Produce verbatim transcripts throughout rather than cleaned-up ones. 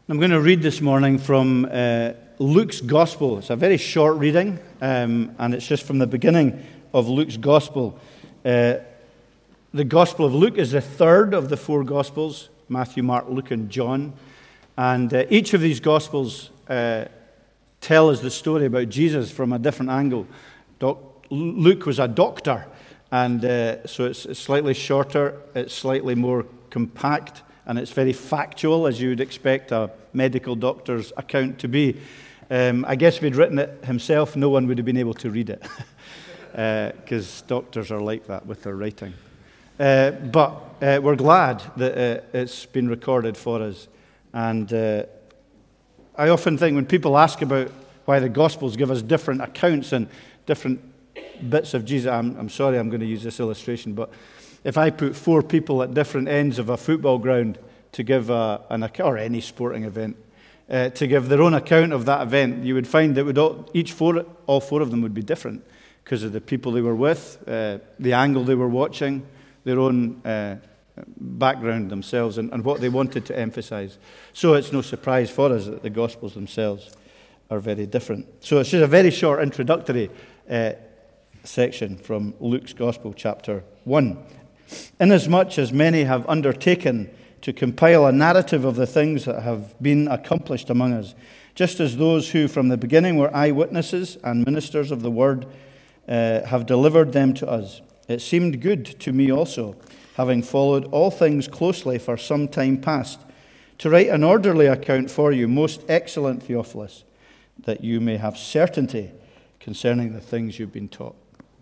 I'm going to read this morning from uh, Luke's Gospel. It's a very short reading, um, and it's just from the beginning of Luke's Gospel. Uh, the Gospel of Luke is the third of the four Gospels, Matthew, Mark, Luke, and John. And uh, each of these Gospels uh, tell us the story about Jesus from a different angle. Doc- Luke was a doctor, and uh, so it's, it's slightly shorter, it's slightly more compact, and it's very factual, as you would expect a medical doctor's account to be. Um, I guess if he'd written it himself, no one would have been able to read it, because uh, doctors are like that with their writing. Uh, but uh, we're glad that uh, it's been recorded for us. And uh, I often think when people ask about why the Gospels give us different accounts and different bits of Jesus, I'm, I'm sorry I'm going to use this illustration, but if I put four people at different ends of a football ground to give a, an account, or any sporting event, uh, to give their own account of that event, you would find that would all, each four, all four of them would be different because of the people they were with, uh, the angle they were watching, their own uh, background themselves, and, and what they wanted to emphasize. So it's no surprise for us that the Gospels themselves are very different. So it's just a very short introductory uh, section from Luke's Gospel, chapter one. Inasmuch as many have undertaken to compile a narrative of the things that have been accomplished among us, just as those who from the beginning were eyewitnesses and ministers of the word uh, have delivered them to us, it seemed good to me also, having followed all things closely for some time past, to write an orderly account for you, most excellent Theophilus, that you may have certainty concerning the things you've been taught.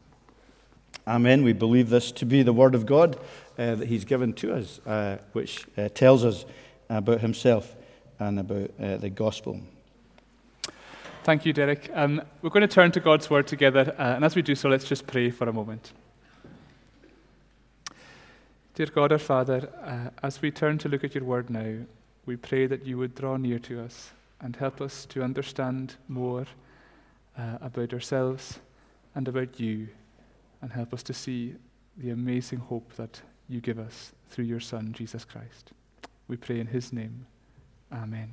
Amen. We believe this to be the Word of God uh, that He's given to us, uh, which uh, tells us about Himself and about uh, the Gospel. Thank you, Derek. Um, we're going to turn to God's Word together, uh, and as we do so, let's just pray for a moment. Dear God, our Father, uh, as we turn to look at your Word now, we pray that you would draw near to us and help us to understand more uh, about ourselves and about you, and help us to see the amazing hope that you give us through your Son, Jesus Christ. We pray in his name. Amen.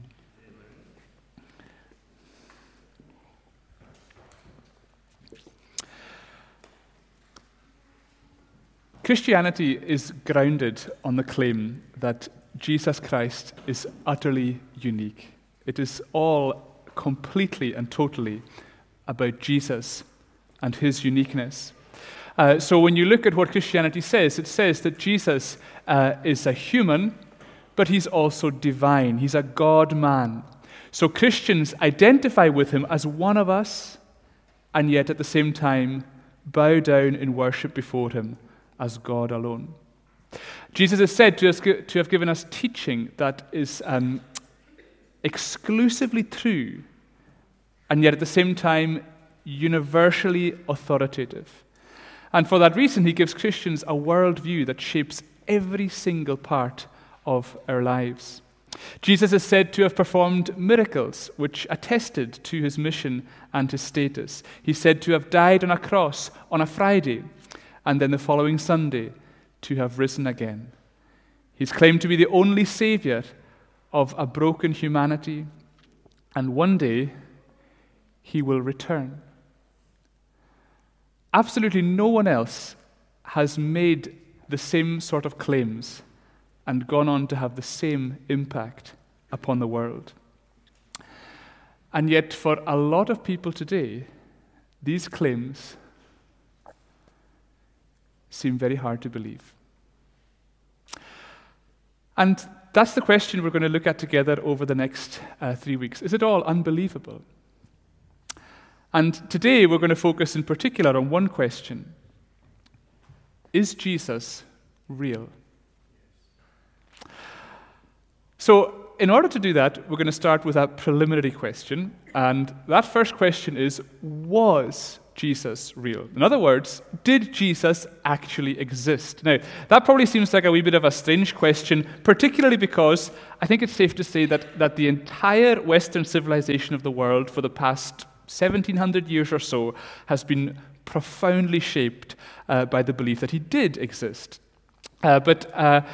Christianity is grounded on the claim that Jesus Christ is utterly unique. It is all completely and totally about Jesus and his uniqueness. Uh, so when you look at what Christianity says, it says that Jesus uh, is a human, but he's also divine. He's a God-man. So Christians identify with him as one of us, and yet at the same time bow down in worship before him as God alone. Jesus is said to, us, to have given us teaching that is um, exclusively true, and yet at the same time universally authoritative. And for that reason, he gives Christians a worldview that shapes every single part of our lives. Jesus is said to have performed miracles which attested to his mission and his status. He's said to have died on a cross on a Friday, and then the following Sunday to have risen again. He's claimed to be the only Savior of a broken humanity, and one day he will return. Absolutely no one else has made the same sort of claims and gone on to have the same impact upon the world. And yet, for a lot of people today, these claims seem very hard to believe. And that's the question we're going to look at together over the next uh, three weeks. Is it all unbelievable? And today we're going to focus in particular on one question. Is Jesus real? So in order to do that, we're going to start with a preliminary question. And that first question is, was Jesus real? In other words, did Jesus actually exist? Now, that probably seems like a wee bit of a strange question, particularly because I think it's safe to say that, that the entire Western civilization of the world for the past seventeen hundred years or so has been profoundly shaped uh, by the belief that he did exist. Uh, but uh,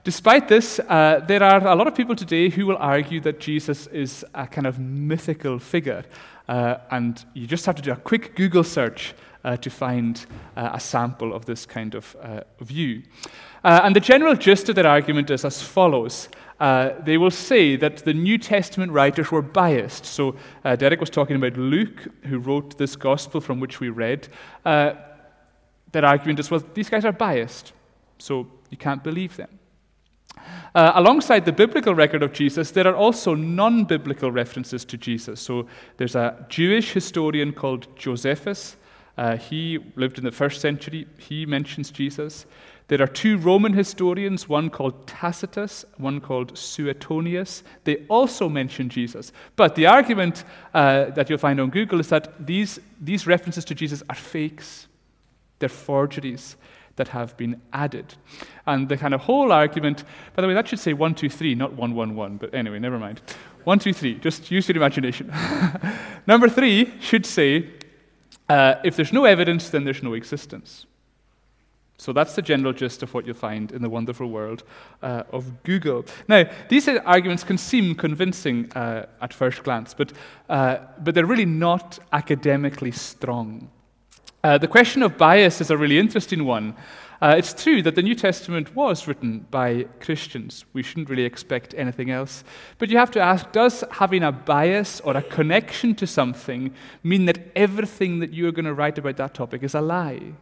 Despite this, uh, there are a lot of people today who will argue that Jesus is a kind of mythical figure. Uh, and you just have to do a quick Google search uh, to find uh, a sample of this kind of uh, view. Uh, and the general gist of their argument is as follows. Uh, they will say that the New Testament writers were biased. So uh, Derek was talking about Luke, who wrote this gospel from which we read. Uh, their argument is, well, these guys are biased, so you can't believe them. Uh, alongside the biblical record of Jesus, there are also non-biblical references to Jesus. So there's a Jewish historian called Josephus. Uh, he lived in the first century. He mentions Jesus. There are two Roman historians, one called Tacitus, one called Suetonius. They also mention Jesus. But the argument uh, that you'll find on Google is that these, these references to Jesus are fakes. They're forgeries that have been added. And the kind of whole argument, by the way, that should say one, two, three, not one, one, one, but anyway, never mind. One, two, three, just use your imagination. Number three should say, uh, if there's no evidence, then there's no existence. So that's the general gist of what you'll find in the wonderful world uh, of Google. Now, these arguments can seem convincing uh, at first glance, but, uh, but they're really not academically strong. Uh, the question of bias is a really interesting one. Uh, it's true that the New Testament was written by Christians. We shouldn't really expect anything else. But you have to ask, does having a bias or a connection to something mean that everything that you're going to write about that topic is a lie?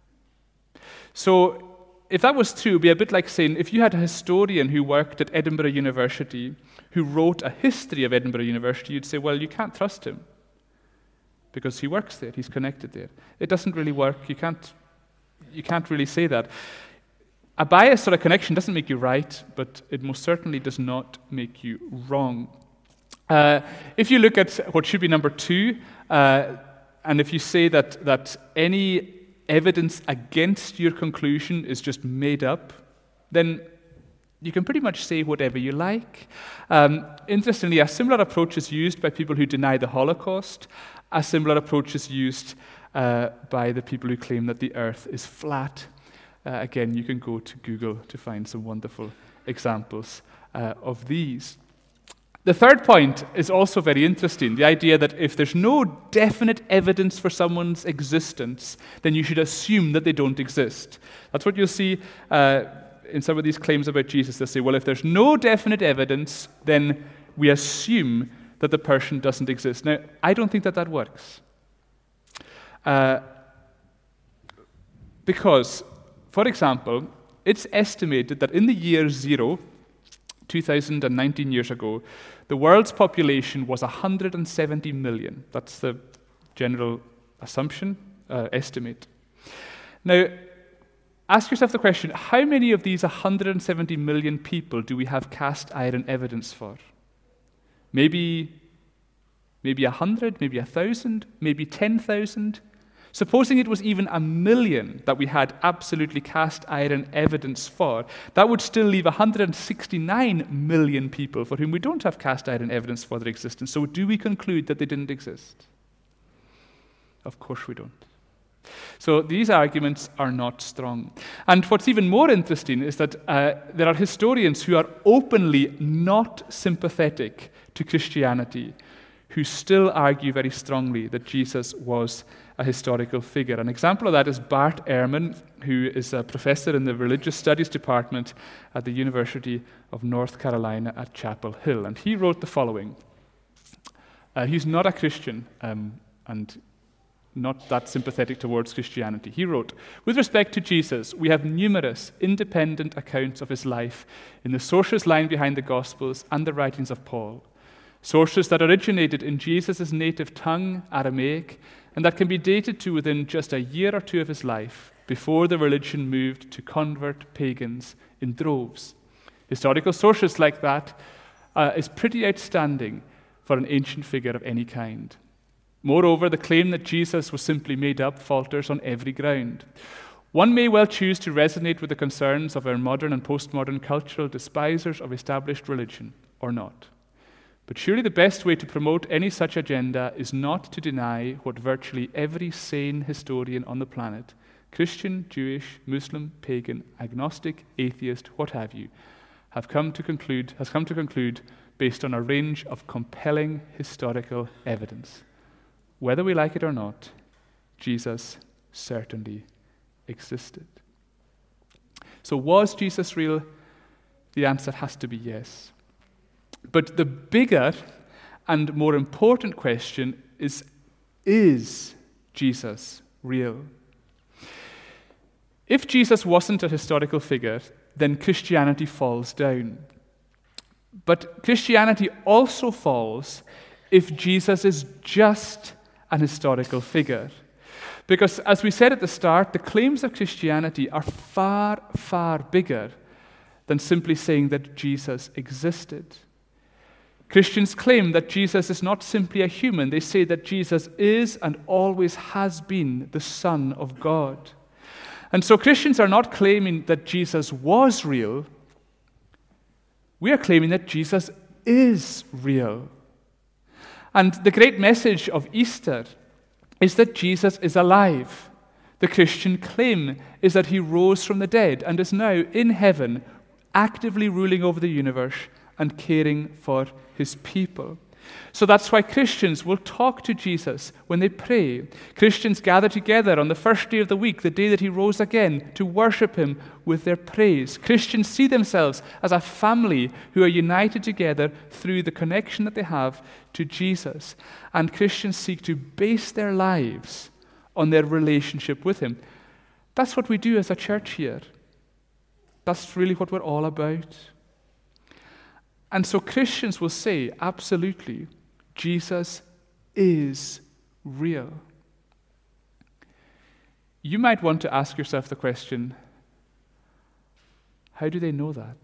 So if that was true, it would be a bit like saying, if you had a historian who worked at Edinburgh University who wrote a history of Edinburgh University, you'd say, well, you can't trust him, because he works there, he's connected there. It doesn't really work. You can't, you can't really say that. A bias or a connection doesn't make you right, but it most certainly does not make you wrong. Uh, if you look at what should be number two, uh, and if you say that, that any evidence against your conclusion is just made up, then you can pretty much say whatever you like. Um, interestingly, a similar approach is used by people who deny the Holocaust. A similar approach is used uh, by the people who claim that the earth is flat. Uh, again, you can go to Google to find some wonderful examples uh, of these. The third point is also very interesting, the idea that if there's no definite evidence for someone's existence, then you should assume that they don't exist. That's what you'll see uh, in some of these claims about Jesus. They'll say, well, if there's no definite evidence, then we assume that the person doesn't exist. Now, I don't think that that works. Uh, because, for example, it's estimated that in the year zero, two thousand nineteen years ago, the world's population was one hundred seventy million. That's the general assumption, uh, estimate. Now, ask yourself the question, how many of these one hundred seventy million people do we have cast iron evidence for? Maybe, maybe one hundred, maybe one thousand, maybe ten thousand. Supposing it was even a million that we had absolutely cast iron evidence for, that would still leave one hundred sixty-nine million people for whom we don't have cast iron evidence for their existence. So do we conclude that they didn't exist? Of course we don't. So these arguments are not strong. And what's even more interesting is that uh, there are historians who are openly not sympathetic to Christianity, who still argue very strongly that Jesus was a historical figure. An example of that is Bart Ehrman, who is a professor in the Religious Studies Department at the University of North Carolina at Chapel Hill. And he wrote the following. Uh, he's not a Christian um, and not that sympathetic towards Christianity. He wrote, with respect to Jesus, we have numerous independent accounts of his life in the sources lying behind the Gospels and the writings of Paul. Sources that originated in Jesus' native tongue, Aramaic, and that can be dated to within just a year or two of his life, before the religion moved to convert pagans in droves. Historical sources like that uh, is pretty outstanding for an ancient figure of any kind. Moreover, the claim that Jesus was simply made up falters on every ground. One may well choose to resonate with the concerns of our modern and postmodern cultural despisers of established religion, or not. But surely the best way to promote any such agenda is not to deny what virtually every sane historian on the planet, Christian, Jewish, Muslim, pagan, agnostic, atheist, what have you, have come to conclude, has come to conclude based on a range of compelling historical evidence. Whether we like it or not, Jesus certainly existed. So was Jesus real? The answer has to be yes. But the bigger and more important question is, is Jesus real? If Jesus wasn't a historical figure, then Christianity falls down. But Christianity also falls if Jesus is just an historical figure. Because as we said at the start, the claims of Christianity are far, far bigger than simply saying that Jesus existed. Christians claim that Jesus is not simply a human. They say that Jesus is and always has been the Son of God. And so Christians are not claiming that Jesus was real. We are claiming that Jesus is real. And the great message of Easter is that Jesus is alive. The Christian claim is that he rose from the dead and is now in heaven, actively ruling over the universe and caring for his people. So that's why Christians will talk to Jesus when they pray. Christians gather together on the first day of the week, the day that he rose again, to worship him with their praise. Christians see themselves as a family who are united together through the connection that they have to Jesus. And Christians seek to base their lives on their relationship with him. That's what we do as a church here. That's really what we're all about. And so Christians will say, absolutely, Jesus is real. You might want to ask yourself the question, how do they know that?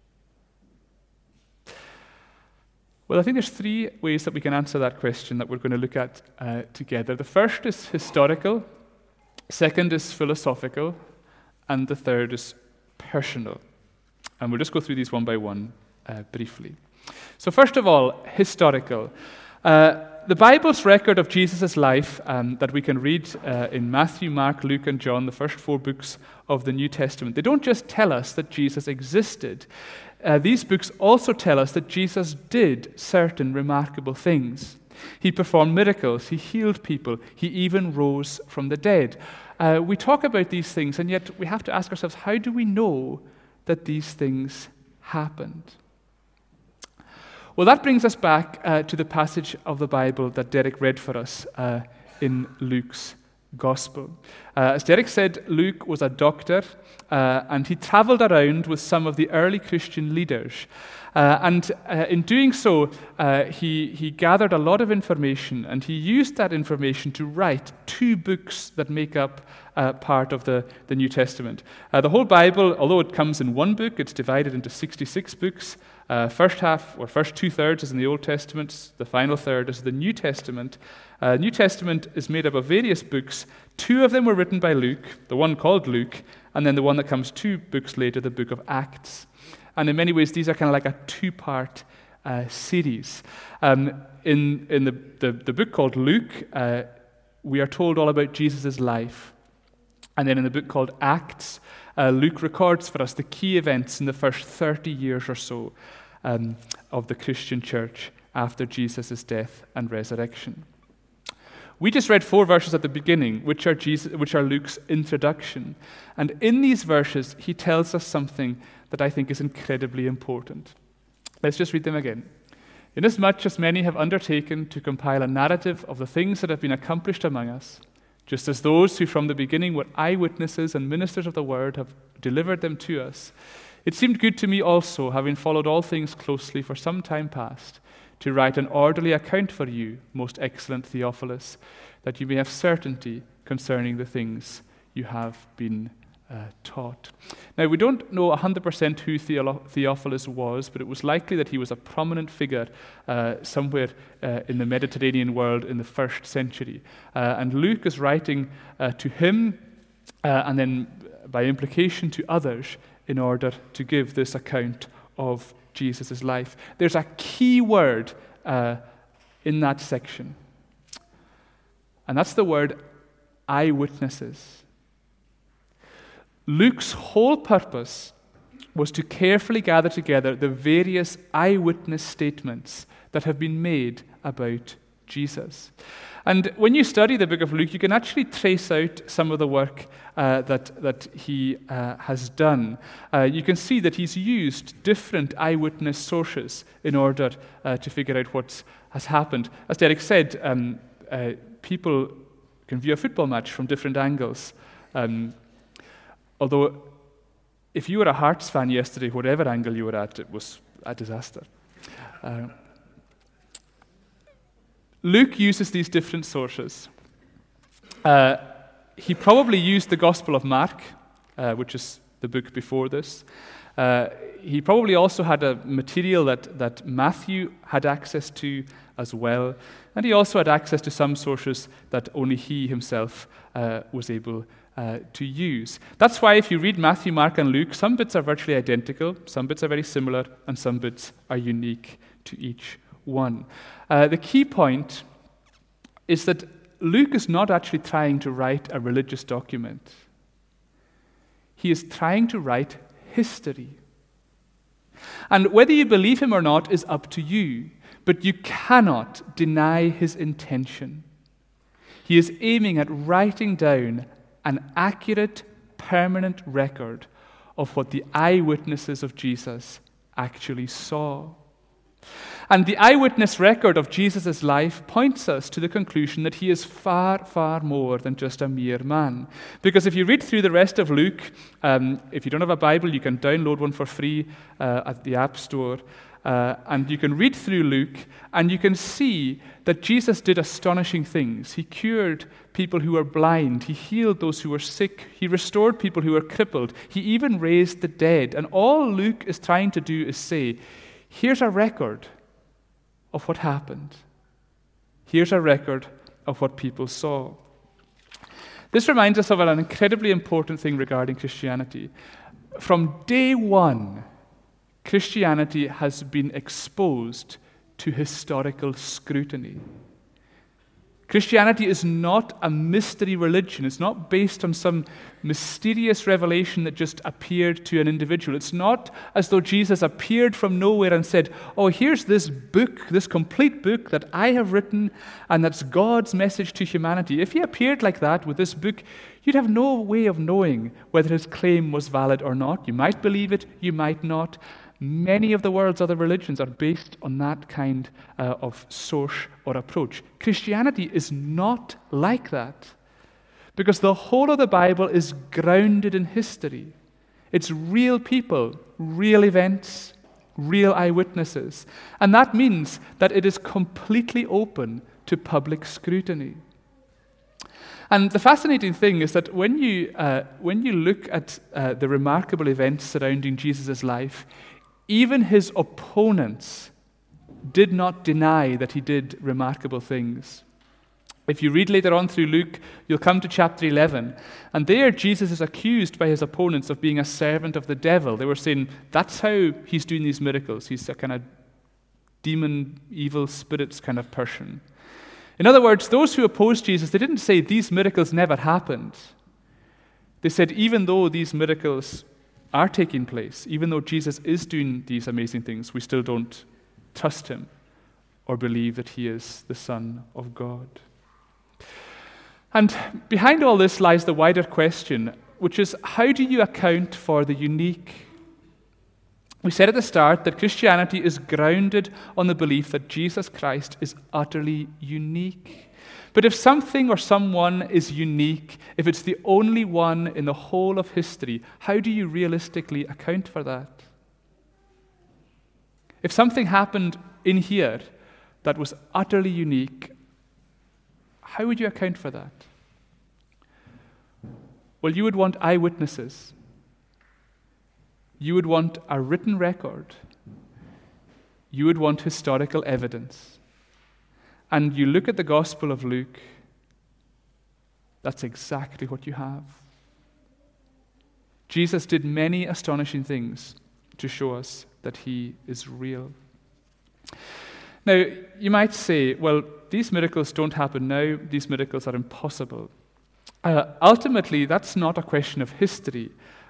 Well, I think there's three ways that we can answer that question that we're going to look at uh, together. The first is historical, second is philosophical, and the third is personal. And we'll just go through these one by one. Uh, briefly. So first of all, historical. Uh, the Bible's record of Jesus' life um, that we can read uh, in Matthew, Mark, Luke, and John, the first four books of the New Testament, they don't just tell us that Jesus existed. Uh, these books also tell us that Jesus did certain remarkable things. He performed miracles, he healed people, he even rose from the dead. Uh, we talk about these things, and yet we have to ask ourselves, how do we know that these things happened? Well, that brings us back uh, to the passage of the Bible that Derek read for us uh, in Luke's Gospel. Uh, as Derek said, Luke was a doctor, uh, and he traveled around with some of the early Christian leaders. Uh, and uh, in doing so, uh, he, he gathered a lot of information, and he used that information to write two books that make up uh, part of the, the New Testament. Uh, the whole Bible, although it comes in one book, it's divided into sixty-six books. Uh, first half, or first two-thirds is in the Old Testament, the final third is the New Testament. Uh, New Testament is made up of various books. Two of them were written by Luke, the one called Luke, and then the one that comes two books later, the book of Acts. And in many ways, these are kind of like a two-part uh, series. Um, in in the, the, the book called Luke, uh, we are told all about Jesus' life. And then in the book called Acts, uh, Luke records for us the key events in the first thirty years or so um, of the Christian church after Jesus' death and resurrection. We just read four verses at the beginning, which are Jesus, which are Luke's introduction. And in these verses, he tells us something that I think is incredibly important. Let's just read them again. Inasmuch as many have undertaken to compile a narrative of the things that have been accomplished among us, just as those who from the beginning were eyewitnesses and ministers of the word have delivered them to us, it seemed good to me also, having followed all things closely for some time past, to write an orderly account for you, most excellent Theophilus, that you may have certainty concerning the things you have been uh, taught. Now, we don't know one hundred percent who Theolo- Theophilus was, but it was likely that he was a prominent figure uh, somewhere uh, in the Mediterranean world in the first century. Uh, and Luke is writing uh, to him, uh, and then by implication to others, in order to give this account of Jesus' life. There's a key word uh, in that section, and that's the word eyewitnesses. Luke's whole purpose was to carefully gather together the various eyewitness statements that have been made about Jesus. And when you study the book of Luke, you can actually trace out some of the work uh, that, that he uh, has done. Uh, you can see that he's used different eyewitness sources in order uh, to figure out what has happened. As Derek said, um, uh, people can view a football match from different angles. Um, although, if you were a Hearts fan yesterday, whatever angle you were at, it was a disaster. Uh, Luke uses these different sources. Uh, he probably used the Gospel of Mark, uh, which is the book before this. Uh, he probably also had a material that, that Matthew had access to as well. And he also had access to some sources that only he himself uh, was able uh, to use. That's why if you read Matthew, Mark, and Luke, some bits are virtually identical, some bits are very similar, and some bits are unique to each one. Uh, the key point is that Luke is not actually trying to write a religious document. He is trying to write history. And whether you believe him or not is up to you, but you cannot deny his intention. He is aiming at writing down an accurate, permanent record of what the eyewitnesses of Jesus actually saw. And the eyewitness record of Jesus' life points us to the conclusion that he is far, far more than just a mere man. Because if you read through the rest of Luke, um, if you don't have a Bible, you can download one for free uh, at the App Store. Uh, and you can read through Luke, and you can see that Jesus did astonishing things. He cured people who were blind. He healed those who were sick. He restored people who were crippled. He even raised the dead. And all Luke is trying to do is say, here's a record of what happened. Here's a record of what people saw. This reminds us of an incredibly important thing regarding Christianity. From day one, Christianity has been exposed to historical scrutiny. Christianity is not a mystery religion. It's not based on some mysterious revelation that just appeared to an individual. It's not as though Jesus appeared from nowhere and said, oh, here's this book, this complete book that I have written, and that's God's message to humanity. If he appeared like that with this book, you'd have no way of knowing whether his claim was valid or not. You might believe it, you might not. Many of the world's other religions are based on that kind uh, of source or approach. Christianity is not like that, because the whole of the Bible is grounded in history. It's real people, real events, real eyewitnesses. And that means that it is completely open to public scrutiny. And the fascinating thing is that when you, uh, when you look at uh, the remarkable events surrounding Jesus' life, even his opponents did not deny that he did remarkable things. If you read later on through Luke, you'll come to chapter eleven, and there Jesus is accused by his opponents of being a servant of the devil. They were saying, that's how he's doing these miracles. He's a kind of demon, evil spirits kind of person. In other words, those who opposed Jesus, they didn't say these miracles never happened. They said even though these miracles are taking place, even though Jesus is doing these amazing things, we still don't trust him or believe that he is the Son of God. And behind all this lies the wider question, which is, how do you account for the unique? We said at the start that Christianity is grounded on the belief that Jesus Christ is utterly unique. But if something or someone is unique, if it's the only one in the whole of history, how do you realistically account for that? If something happened in here that was utterly unique, how would you account for that? Well, you would want eyewitnesses. You would want a written record. You would want historical evidence. And you look at the Gospel of Luke, that's exactly what you have. Jesus did many astonishing things to show us that he is real. Now, you might say, well, these miracles don't happen now, these miracles are impossible. Uh, ultimately, that's not a question of history.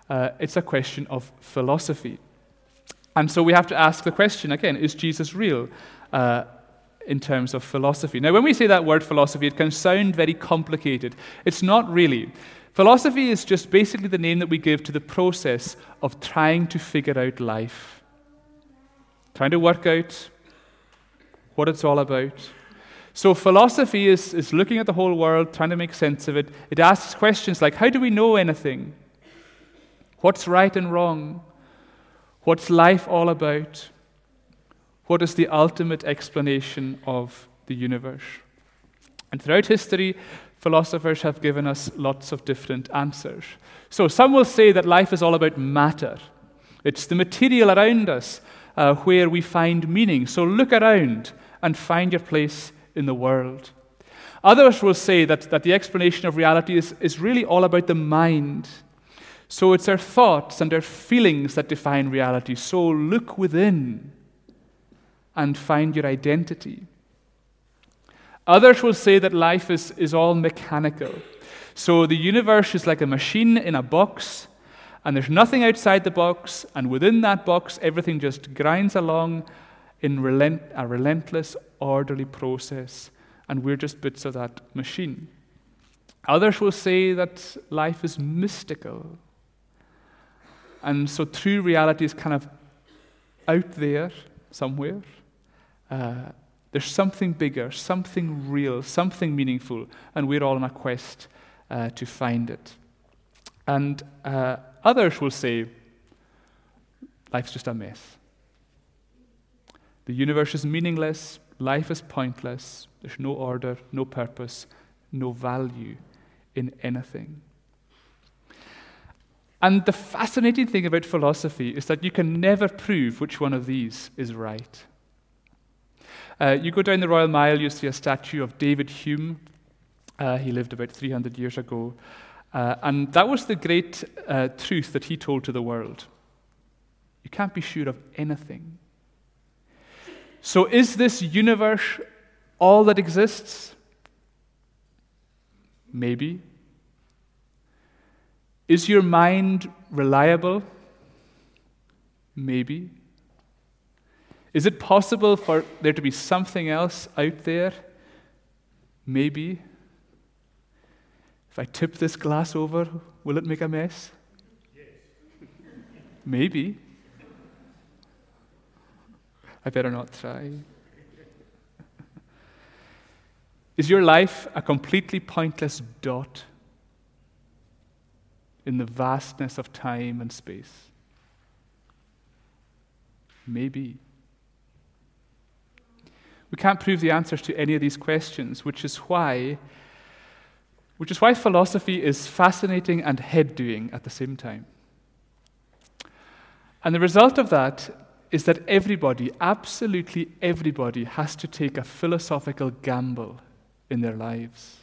Uh, it's a question of philosophy. And so we have to ask the question again, is Jesus real uh, in terms of philosophy? Now, when we say that word philosophy, it can sound very complicated. It's not really. Philosophy is just basically the name that we give to the process of trying to figure out life, trying to work out what it's all about. So philosophy is, is looking at the whole world, trying to make sense of it. It asks questions like, how do we know anything? What's right and wrong? What's life all about? What is the ultimate explanation of the universe? And throughout history, philosophers have given us lots of different answers. So some will say that life is all about matter. It's the material around us uh, where we find meaning. So look around and find your place in the world. Others will say that, that the explanation of reality is, is really all about the mind. So it's our thoughts and our feelings that define reality. So look within and find your identity. Others will say that life is, is all mechanical. So the universe is like a machine in a box, and there's nothing outside the box, and within that box, everything just grinds along in relent- a relentless, orderly process, and we're just bits of that machine. Others will say that life is mystical, and so true reality is kind of out there somewhere. Uh, there's something bigger, something real, something meaningful, and we're all on a quest uh, to find it. And uh, others will say, life's just a mess. The universe is meaningless, life is pointless, there's no order, no purpose, no value in anything. And the fascinating thing about philosophy is that you can never prove which one of these is right. Uh, you go down the Royal Mile, you see a statue of David Hume. Uh, he lived about three hundred years ago. Uh, and that was the great uh, truth that he told to the world. You can't be sure of anything. So is this universe all that exists? Maybe. Is your mind reliable? Maybe. Is it possible for there to be something else out there? Maybe. If I tip this glass over, will it make a mess? Yes. Maybe. I better not try. Is your life a completely pointless dot in the vastness of time and space? Maybe. We can't prove the answers to any of these questions, which is why, which is why philosophy is fascinating and head-doing at the same time. And the result of that is that everybody, absolutely everybody, has to take a philosophical gamble in their lives.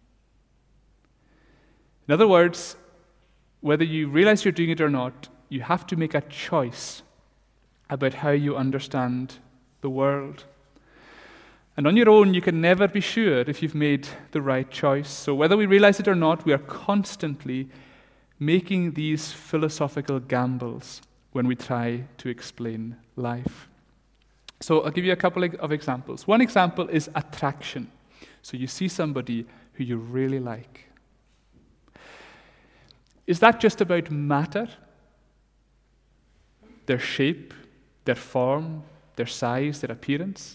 In other words, whether you realize you're doing it or not, you have to make a choice about how you understand the world. And on your own, you can never be sure if you've made the right choice. So whether we realize it or not, we are constantly making these philosophical gambles when we try to explain life. So I'll give you a couple of examples. One example is attraction. So you see somebody who you really like. Is that just about matter? Their shape, their form, their size, their appearance?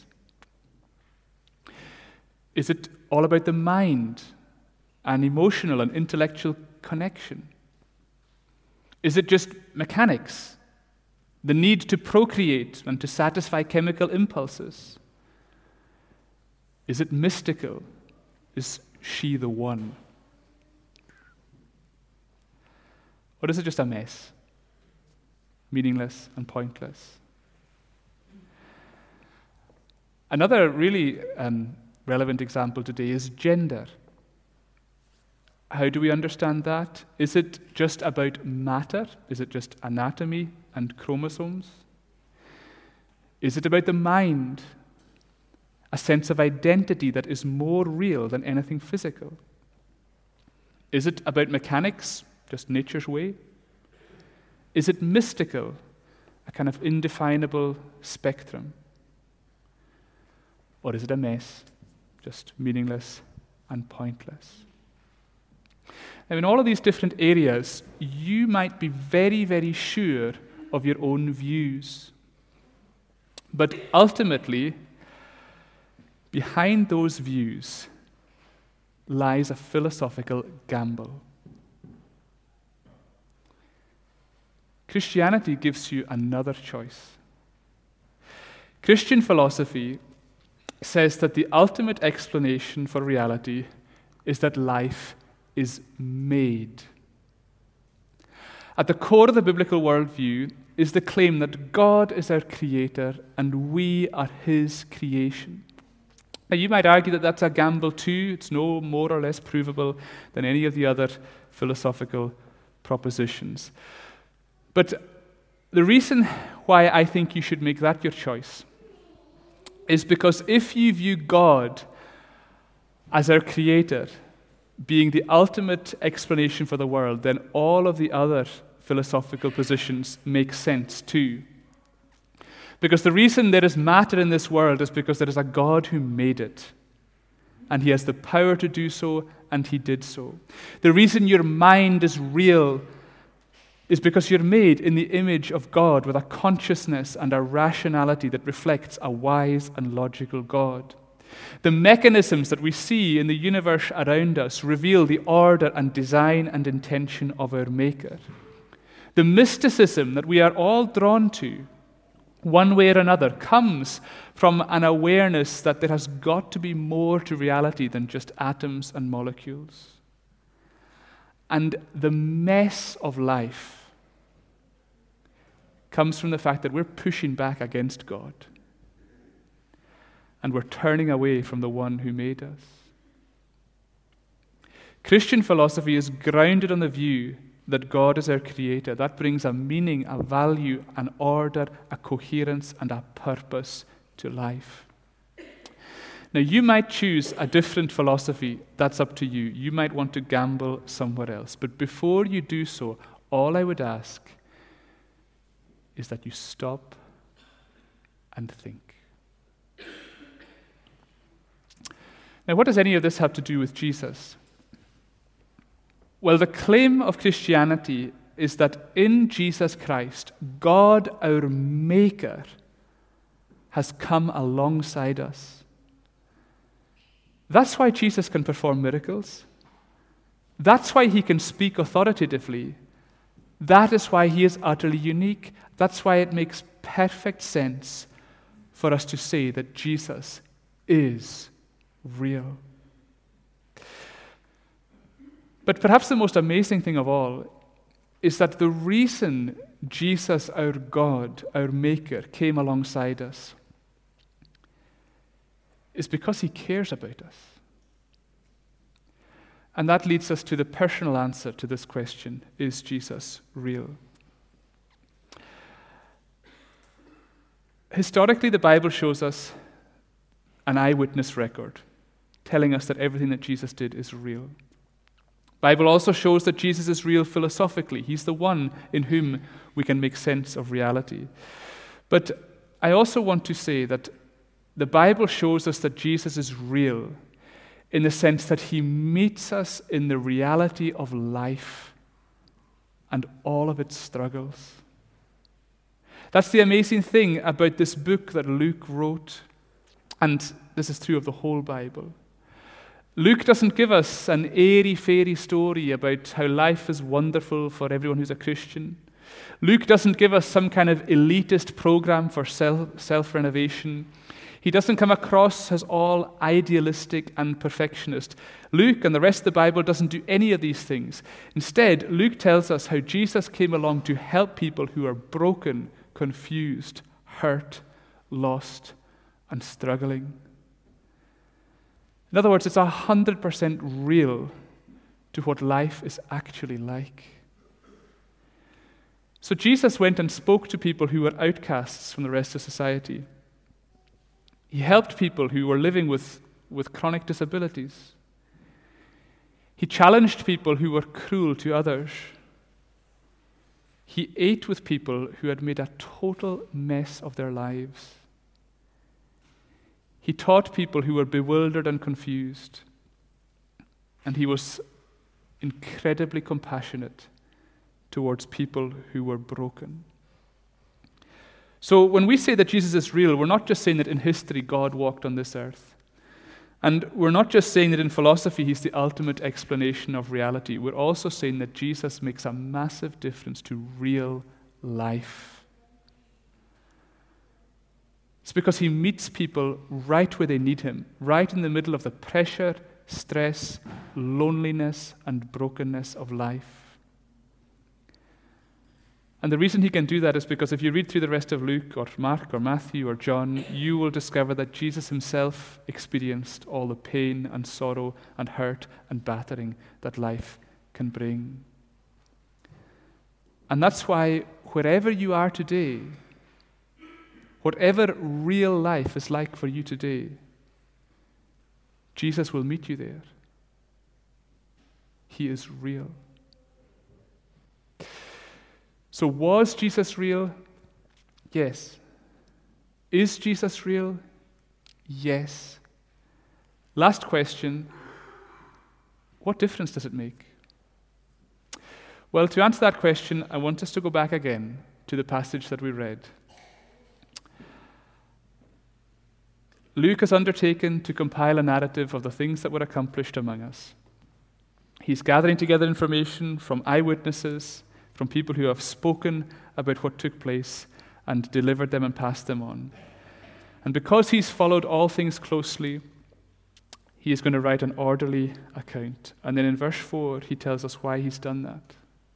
Is it all about the mind and emotional and intellectual connection? Is it just mechanics, the need to procreate and to satisfy chemical impulses? Is it mystical? Is she the one? Or is it just a mess, meaningless and pointless? Another really um, relevant example today is gender. How do we understand that? Is it just about matter? Is it just anatomy and chromosomes? Is it about the mind? A sense of identity that is more real than anything physical? Is it about mechanics, just nature's way? Is it mystical, a kind of indefinable spectrum? Or is it a mess, just meaningless and pointless? Now, in all of these different areas, you might be very, very sure of your own views. But ultimately, behind those views lies a philosophical gamble. Christianity gives you another choice. Christian philosophy says that the ultimate explanation for reality is that life is made. At the core of the biblical worldview is the claim that God is our creator and we are his creation. Now, you might argue that that's a gamble too. It's no more or less provable than any of the other philosophical propositions. But the reason why I think you should make that your choice is because if you view God as our creator, being the ultimate explanation for the world, then all of the other philosophical positions make sense too. Because the reason there is matter in this world is because there is a God who made it. And he has the power to do so, and he did so. The reason your mind is real is because you're made in the image of God with a consciousness and a rationality that reflects a wise and logical God. The mechanisms that we see in the universe around us reveal the order and design and intention of our Maker. The mysticism that we are all drawn to, one way or another, comes from an awareness that there has got to be more to reality than just atoms and molecules. And the mess of life comes from the fact that we're pushing back against God. And we're turning away from the one who made us. Christian philosophy is grounded on the view that God is our creator. That brings a meaning, a value, an order, a coherence, and a purpose to life. Now, you might choose a different philosophy. That's up to you. You might want to gamble somewhere else. But before you do so, all I would ask is that you stop and think. Now, what does any of this have to do with Jesus? Well, the claim of Christianity is that in Jesus Christ, God, our Maker, has come alongside us. That's why Jesus can perform miracles. That's why he can speak authoritatively. That is why he is utterly unique. That's why it makes perfect sense for us to say that Jesus is real. But perhaps the most amazing thing of all is that the reason Jesus, our God, our Maker, came alongside us is because he cares about us. And that leads us to the personal answer to this question: is Jesus real? Historically, the Bible shows us an eyewitness record telling us that everything that Jesus did is real. The Bible also shows that Jesus is real philosophically. He's the one in whom we can make sense of reality. But I also want to say that the Bible shows us that Jesus is real in the sense that he meets us in the reality of life and all of its struggles. That's the amazing thing about this book that Luke wrote, and this is true of the whole Bible. Luke doesn't give us an airy-fairy story about how life is wonderful for everyone who's a Christian. Luke doesn't give us some kind of elitist program for self, self-renovation. He doesn't come across as all idealistic and perfectionist. Luke and the rest of the Bible doesn't do any of these things. Instead, Luke tells us how Jesus came along to help people who are broken, confused, hurt, lost, and struggling. In other words, it's one hundred percent real to what life is actually like. So Jesus went and spoke to people who were outcasts from the rest of society. He helped people who were living with, with chronic disabilities. He challenged people who were cruel to others. He ate with people who had made a total mess of their lives. He taught people who were bewildered and confused. And he was incredibly compassionate towards people who were broken. So when we say that Jesus is real, we're not just saying that in history God walked on this earth. And we're not just saying that in philosophy he's the ultimate explanation of reality. We're also saying that Jesus makes a massive difference to real life. It's because he meets people right where they need him, right in the middle of the pressure, stress, loneliness, and brokenness of life. And the reason he can do that is because if you read through the rest of Luke or Mark or Matthew or John, you will discover that Jesus himself experienced all the pain and sorrow and hurt and battering that life can bring. And that's why wherever you are today, whatever real life is like for you today, Jesus will meet you there. He is real. So was Jesus real? Yes. Is Jesus real? Yes. Last question, what difference does it make? Well, to answer that question, I want us to go back again to the passage that we read. Luke has undertaken to compile a narrative of the things that were accomplished among us. He's gathering together information from eyewitnesses, from people who have spoken about what took place and delivered them and passed them on. And because he's followed all things closely, he is going to write an orderly account. And then in verse four, he tells us why he's done that.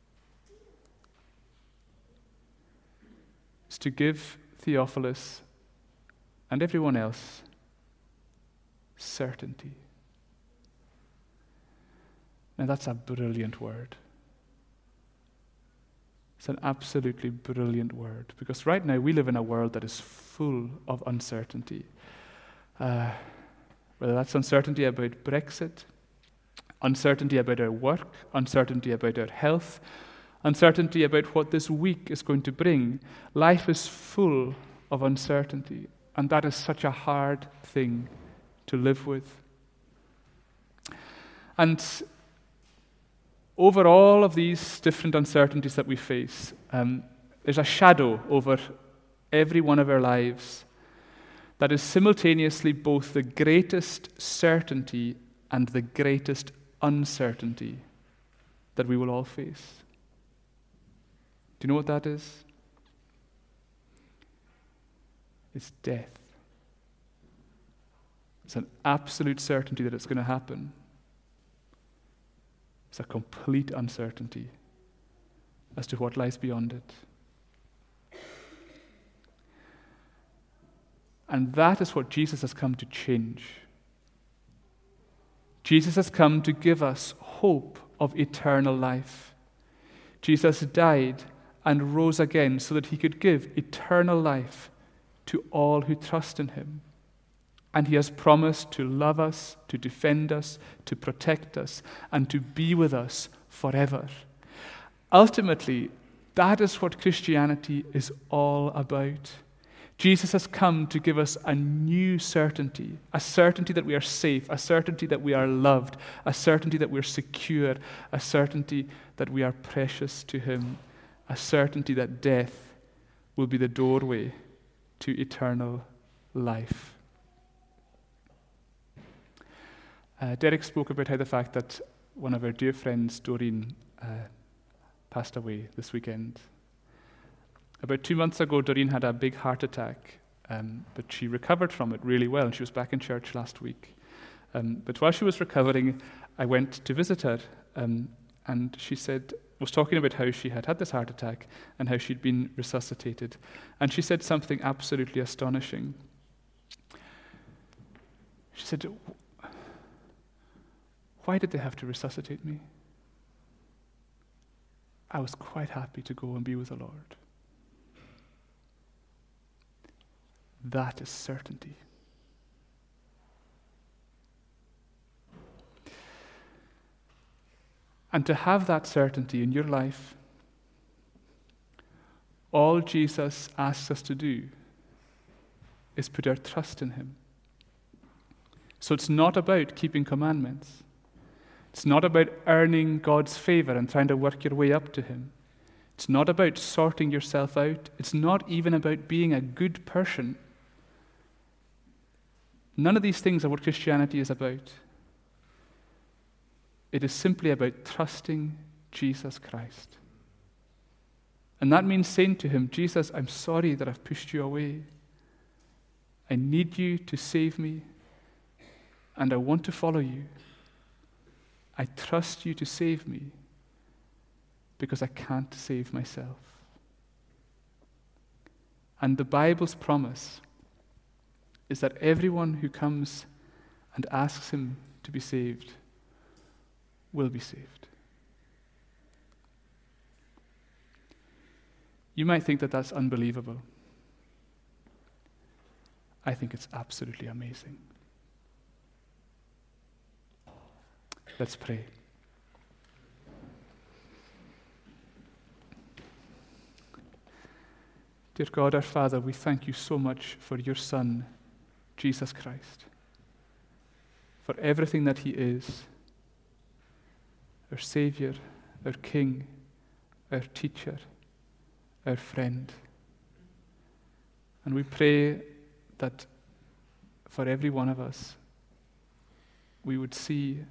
It's to give Theophilus and everyone else certainty. Now that's a brilliant word. It's an absolutely brilliant word, because right now we live in a world that is full of uncertainty. Uh, whether that's uncertainty about Brexit, uncertainty about our work, uncertainty about our health, uncertainty about what this week is going to bring. Life is full of uncertainty, and that is such a hard thing to live with. And over all of these different uncertainties that we face, um, there's a shadow over every one of our lives that is simultaneously both the greatest certainty and the greatest uncertainty that we will all face. Do you know what that is? It's death. It's an absolute certainty that it's going to happen. It's a complete uncertainty as to what lies beyond it. And that is what Jesus has come to change. Jesus has come to give us hope of eternal life. Jesus died and rose again so that he could give eternal life to all who trust in him. And he has promised to love us, to defend us, to protect us, and to be with us forever. Ultimately, that is what Christianity is all about. Jesus has come to give us a new certainty, a certainty that we are safe, a certainty that we are loved, a certainty that we're secure, a certainty that we are precious to him, a certainty that death will be the doorway to eternal life. Uh, Derek spoke about how the fact that one of our dear friends, Doreen, uh, passed away this weekend. About two months ago, Doreen had a big heart attack, um, but she recovered from it really well, and she was back in church last week. Um, but while she was recovering, I went to visit her, um, and she said, was talking about how she had had this heart attack and how she'd been resuscitated. And she said something absolutely astonishing. She said, "Why did they have to resuscitate me? I was quite happy to go and be with the Lord." That is certainty. And to have that certainty in your life, All Jesus asks us to do is put our trust in him. So it's not about keeping commandments. It's not about earning God's favor and trying to work your way up to him. It's not about sorting yourself out. It's not even about being a good person. None of these things are what Christianity is about. It is simply about trusting Jesus Christ. And that means saying to him, Jesus, I'm sorry that I've pushed you away. I need you to save me, and I want to follow you. I trust you to save me because I can't save myself. And the Bible's promise is that everyone who comes and asks him to be saved will be saved. You might think that that's unbelievable. I think it's absolutely amazing. Let's pray. Dear God, our Father, we thank you so much for your Son, Jesus Christ, for everything that he is, our Savior, our King, our teacher, our friend. And we pray that for every one of us, we would see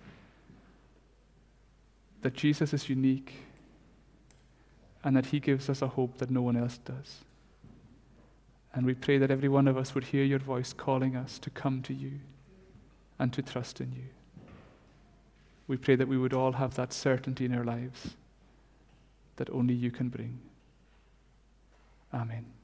that Jesus is unique and that he gives us a hope that no one else does. And we pray that every one of us would hear your voice calling us to come to you and to trust in you. We pray that we would all have that certainty in our lives that only you can bring. Amen.